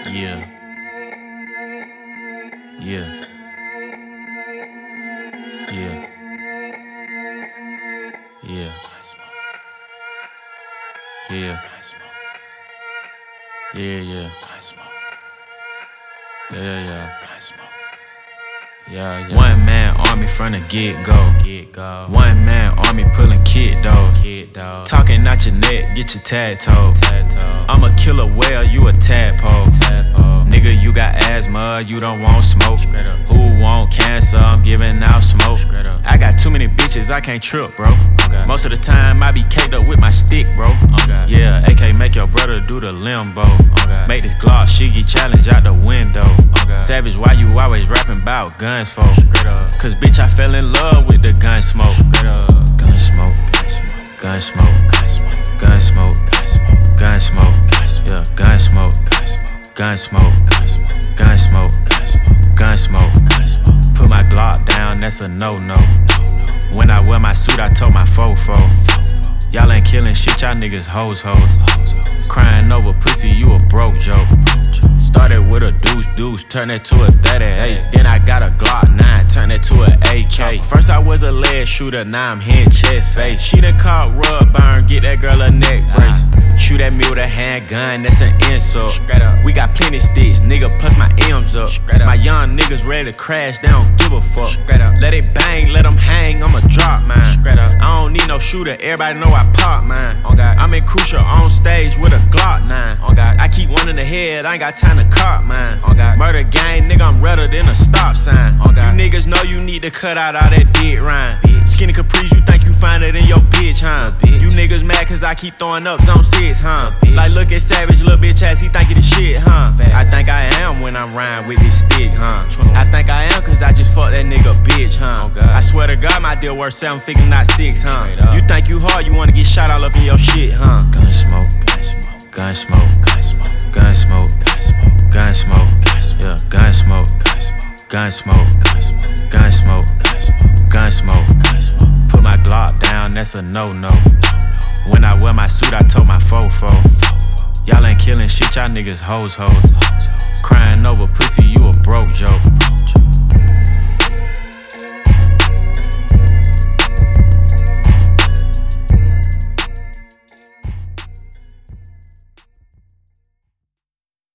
Yeah. Yeah. Yeah. Yeah. Yeah. Yeah, yeah. Yeah. Yeah. One man army from the get-go. One man army pulling kid dog. Talking out your neck, get your tag told. I'm a killer whale, you a tadpole. Nigga, you got asthma, you don't want smoke. Who want cancer? I'm giving out smoke. I got too many bitches, I can't trip, bro. Most of the time, I be caked up with my stick, bro. Yeah, AK make your brother do the limbo. Make this Glock Shiggy challenge out the window. Savage, why you always rapping about guns for? Cause bitch, I fell in love with the gun smoke. Gun smoke, gun smoke, gun smoke, gun smoke, yeah, gun smoke, gun smoke, gun smoke, gun smoke. Put my Glock down, that's a no-no. When I wear my suit, I told my fofo. Y'all ain't killing shit, y'all niggas hoes. Crying over pussy, you a broke joke. Started with a deuce, turn it to a 38. Then I got a Glock 9, turn it to an AK. First I was a leg shooter, now I'm hitting chest face. She done caught rub burn, get that girl a neck brace. Shoot at me with a handgun, that's an insult. We got plenty sticks, nigga, plus my M's up. My young niggas ready to crash, they don't give a fuck. Let it bang, let them hang, I'ma drop mine. I don't need no shooter, everybody know I pop mine. I'm in Crucial on stage with a Glock 9. I keep one in the head, I ain't got time to cop mine. Murder gang, nigga, I'm redder than a stop sign. You niggas know you need to cut out all that dead rhyme. Skinny Caprice, you think you find it in your bitch, huh? You niggas mad cause I keep throwing up zone 6, huh? Like look at Savage, little bitch ass, he think he the shit, huh? I think I am when I'm riding with this stick, huh? I think I am cause I just fucked that nigga bitch, huh? I swear to God my deal worth 7 figures, not 6, huh? You think you hard, you wanna get shot all up in your shit, huh? Gun smoke, gun smoke, gun smoke, gun smoke, yeah, gun smoke, gun smoke, gun smoke, gun smoke. Put my Glock down, that's a no-no. When I wear my suit, I told my fofo. Y'all ain't killing shit, y'all niggas hoes. Crying over pussy, you a broke joke.